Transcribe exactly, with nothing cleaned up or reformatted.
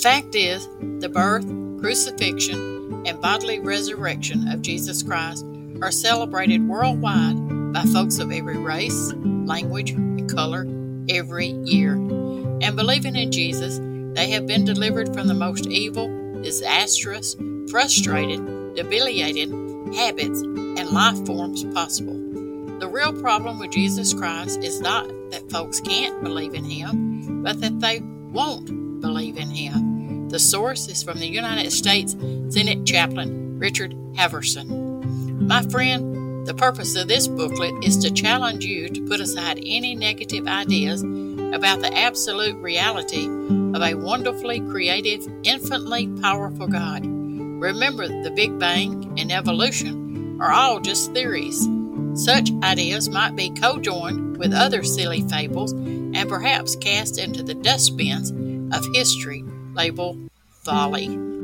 fact is, the birth, crucifixion, and bodily resurrection of Jesus Christ are celebrated worldwide by folks of every race, language, and color every year. And believing in Jesus, they have been delivered from the most evil, disastrous, frustrated, debilitating habits and life forms possible. The real problem with Jesus Christ is not that folks can't believe in Him, but that they won't believe in Him. The source is from the United States Senate Chaplain Richard Haverson. My friend, the purpose of this booklet is to challenge you to put aside any negative ideas about the absolute reality of a wonderfully creative, infinitely powerful God. Remember, the Big Bang and evolution are all just theories. Such ideas might be co-joined with other silly fables and perhaps cast into the dustbins of history labeled folly.